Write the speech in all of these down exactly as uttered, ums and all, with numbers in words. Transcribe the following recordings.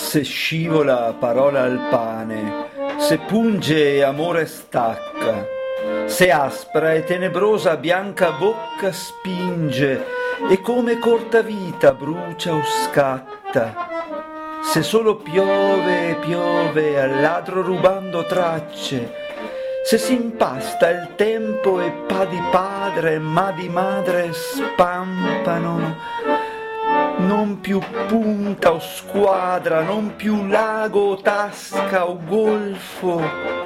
Se scivola parola al pane, se punge e amore stacca, se aspra e tenebrosa bianca bocca spinge e come corta vita brucia o scatta, se solo piove e piove al ladro rubando tracce, se si impasta il tempo e pa di padre e ma di madre spampano, non più punta o squadra, non più lago o tasca o golfo.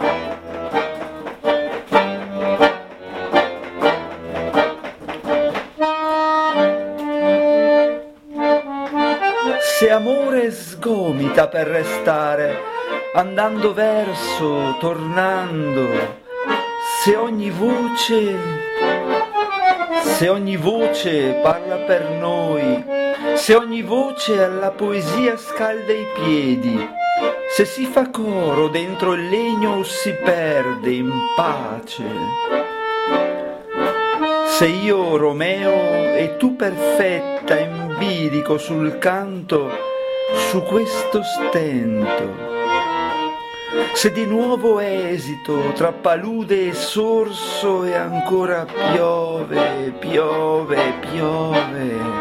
Se amore sgomita per restare, andando verso, tornando, se ogni voce, se ogni voce parla per noi, se ogni voce alla poesia scalda i piedi, se si fa coro dentro il legno o si perde in pace, se io Romeo e tu perfetta in bilico sul canto, su questo stento, se di nuovo esito tra palude e sorso e ancora piove, piove, piove.